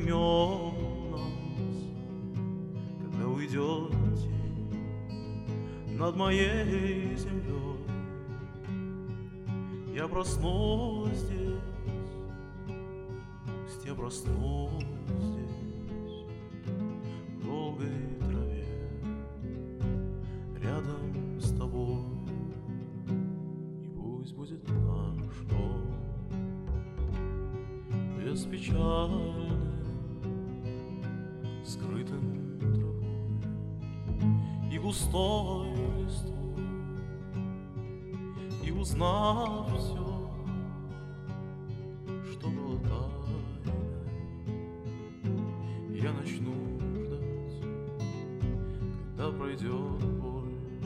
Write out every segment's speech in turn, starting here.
поймет нас, когда уйдет тень над моей землей. Я проснусь здесь, пусть я проснусь здесь, в долгой траве, рядом с тобой. И пусть будет наш дом беспечальным, скрытым травой и густой листвой. И узнав все, что было тайной, я начну ждать, когда пройдет боль.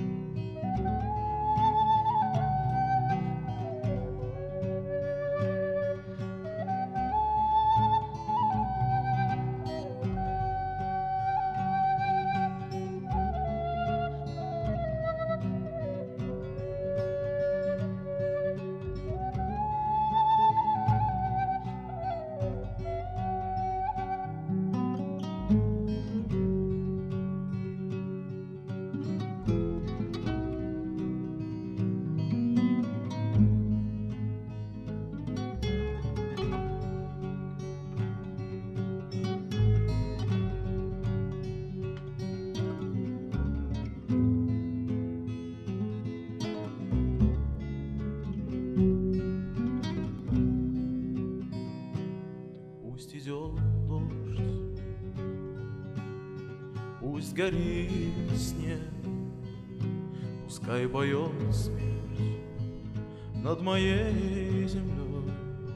Пусть идет дождь, пусть горит снег, пускай поет смерть над моей землей.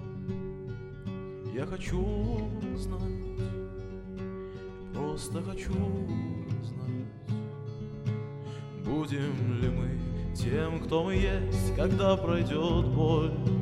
Я хочу знать, просто хочу знать, будем ли мы тем, кто мы есть, когда пройдет боль.